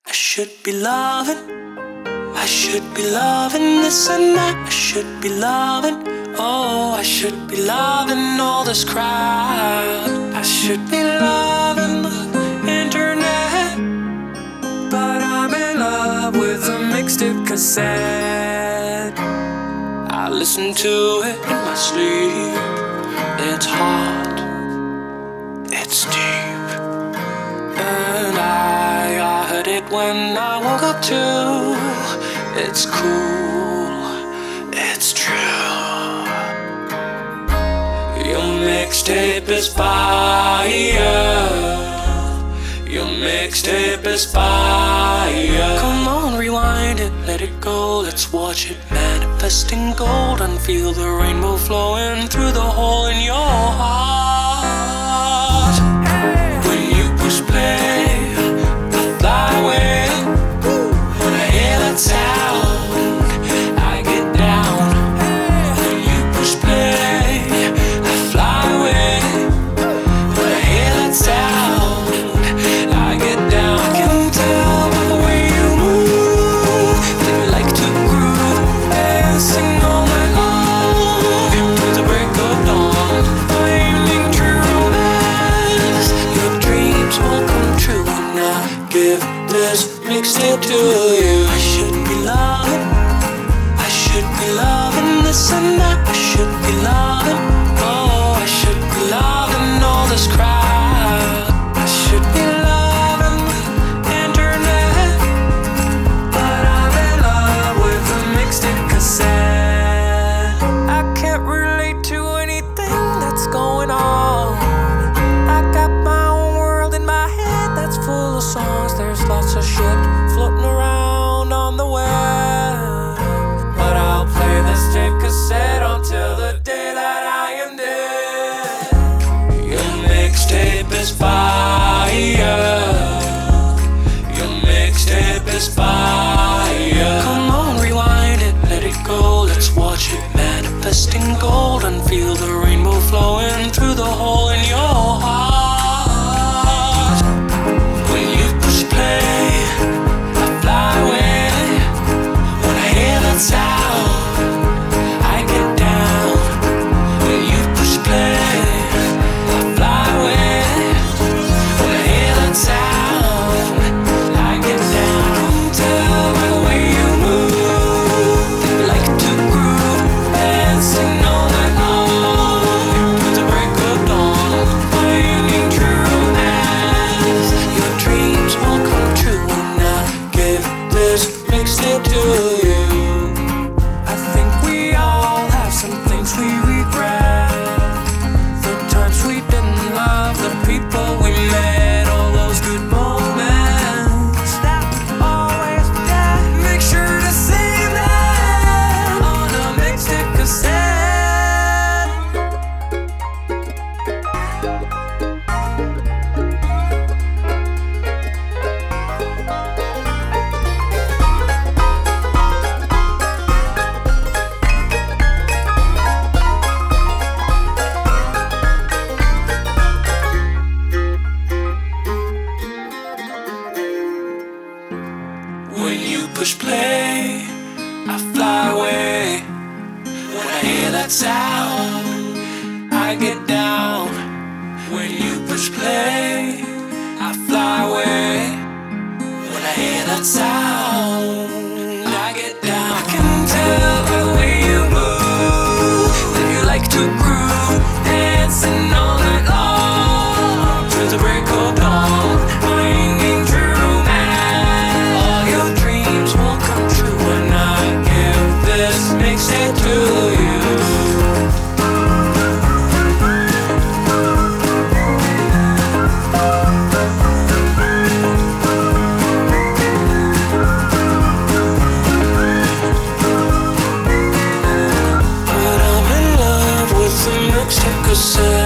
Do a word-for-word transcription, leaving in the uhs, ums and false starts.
I should be loving, I should be loving this and that. I should be loving, oh, I should be loving all this crowd. I should be loving the internet, but I'm in love with a mixtape cassette. I listen to it in my sleep. It's hot, it's deep, and I, I heard it when I woke up too. It's cool, it's true. Your mixtape is fire. Your mixtape is fire. Come on, rewind it, let it go. Let's watch it manifesting gold and feel the rainbow flowing through the hole in your heart. When you push play, I fly away. When I hear that sound, I get down. When you push play, I fly away. When I hear that sound, I get down. I can tell by the way you move that you like to groove and sing all night long to the break of dawn. Finding true romance, your dreams will come true. And I give this mixtape to you. I should be loving, I should be loving this and that. I should be loving, oh, I should be loving all this crowd. I should be loving the internet, but I'm in love with a mixtape cassette. I can't relate to anything that's going on. I got my own world in my head that's full of songs. There's lots of shit floating around on the web, but I'll play this tape cassette until the day that I am dead. Your mixtape is fire. Your mixtape is fire. Come on, rewind it, let it go. Let's watch it manifesting gold and feel the rainbow flowing through the hole in your heart. When you push play, I fly away. When I hear that sound, I get down. When you push play, I fly away. When I hear that sound, I get down. Tell by the way you move that you like to groove and sing all night long to the break of dawn. Finding true romance, your dreams will come true. And I give this mixtape to you. I think we all have some things we regret. The times we didn't love, the people we met, all those good moments that we always forget. Make sure to save them on a mixtape cassette. When you push play, I fly away. When I hear that sound, I get down. When you push play, I fly away. When I hear that sound, I get down. I can tell by the way you move that you like to groove, dancing all night long to the break of dawn. Finding true romance, all your dreams will come true. When I give this mixtape to you. But I'm in love with the mixtape cassette.